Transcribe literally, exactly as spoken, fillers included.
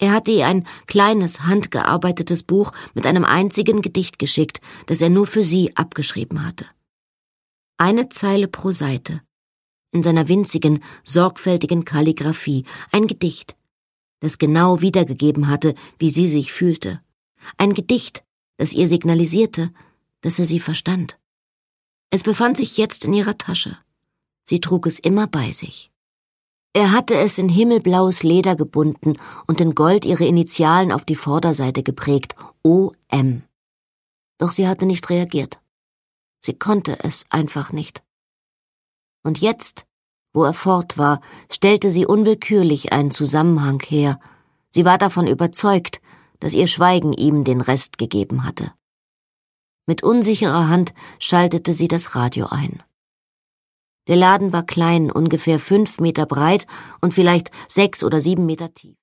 Er hatte ihr ein kleines, handgearbeitetes Buch mit einem einzigen Gedicht geschickt, das er nur für sie abgeschrieben hatte. Eine Zeile pro Seite, in seiner winzigen, sorgfältigen Kalligraphie, ein Gedicht, das genau wiedergegeben hatte, wie sie sich fühlte. Ein Gedicht, das ihr signalisierte, dass er sie verstand. Es befand sich jetzt in ihrer Tasche. Sie trug es immer bei sich. Er hatte es in himmelblaues Leder gebunden und in Gold ihre Initialen auf die Vorderseite geprägt, O M. Doch sie hatte nicht reagiert. Sie konnte es einfach nicht. Und jetzt, wo er fort war, stellte sie unwillkürlich einen Zusammenhang her. Sie war davon überzeugt, dass ihr Schweigen ihm den Rest gegeben hatte. Mit unsicherer Hand schaltete sie das Radio ein. Der Laden war klein, ungefähr fünf Meter breit und vielleicht sechs oder sieben Meter tief.